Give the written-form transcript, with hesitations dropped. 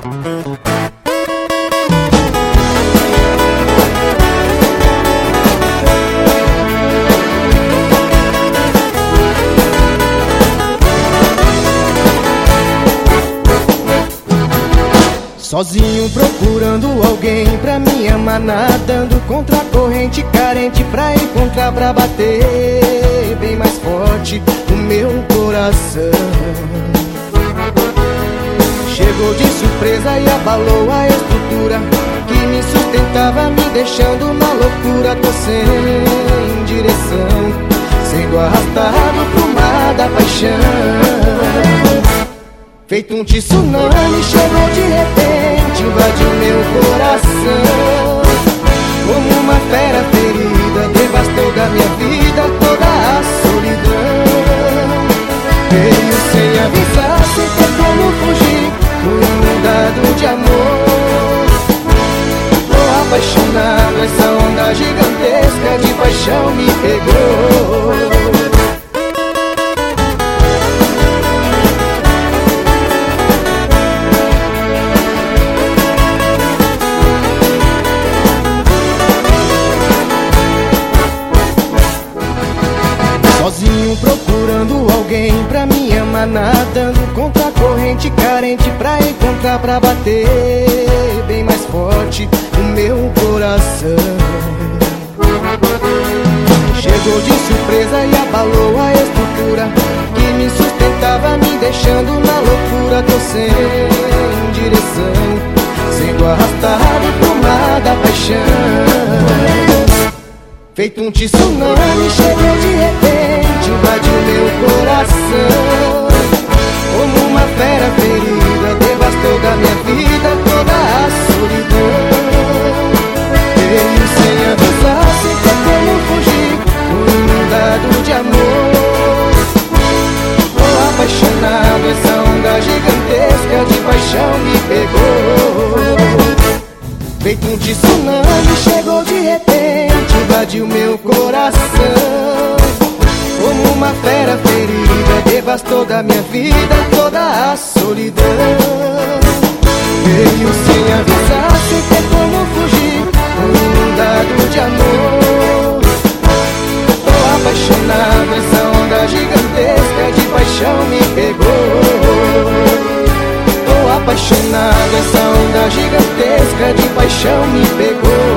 Sozinho procurando alguém pra me amar, nadando contra a corrente, carente pra encontrar, pra bater bem mais forte o meu coração. Chegou de surpresa e abalou a estrutura que me sustentava, me deixando na loucura. Tô sem direção, sendo arrastado pro mar da paixão. Feito um tsunami, chegou de repente, invadiu meu coração. Como uma fera ferida, devastou da minha vida toda a solidão. Veio sem avisar, sem ter como fugir, fui inundado de amor. Tô apaixonado, essa onda gigantesca de paixão me pegou. Sozinho procurando alguém pra me amar, nadando contra a corrente, carente pra encontrar, pra bater bem mais forte o meu coração. Chegou de surpresa e abalou a estrutura que me sustentava, me deixando na loucura. Tô sem direção, sendo arrastado pro mar da paixão. Feito um tsunami, chegou de repente, invadiu meu coração. Como uma fera ferida, devastou da minha vida toda a solidão. Veio sem avisar, sem ter como fugir, fui inundado de amor. Tô apaixonado, essa onda gigantesca de paixão me pegou. Feito um tsunami, chegou de repente, invadiu meu coração. Como uma fera ferida, devastou da minha vida toda a solidão. Veio sem avisar, sem ter como fugir, fui inundado de amor. Tô apaixonado, essa onda gigantesca de paixão me pegou. Tô apaixonado, essa onda gigantesca de paixão me pegou.